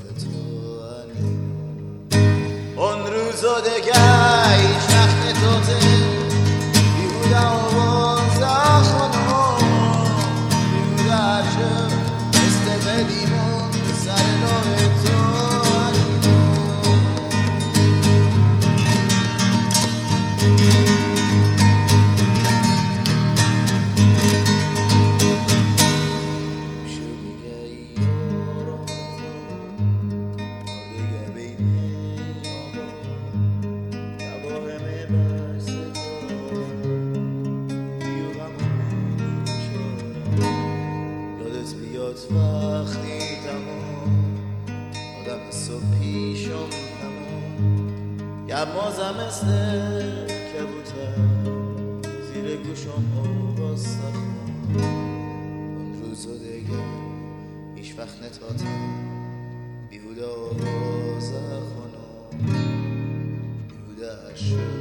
تو علی اون روزا دگه هیچ وقت توته بیهوده آواز خانم بیهوده هرچه استقلیمون سر راه تو وقتی تمام آدم صبح پیشم تمام یه مازم مثل کبوتر زیر گوشم آواز سخون اون روزو دیگه هیچ وقت نتاتم بیهوده آواز خانم بیهوده عشق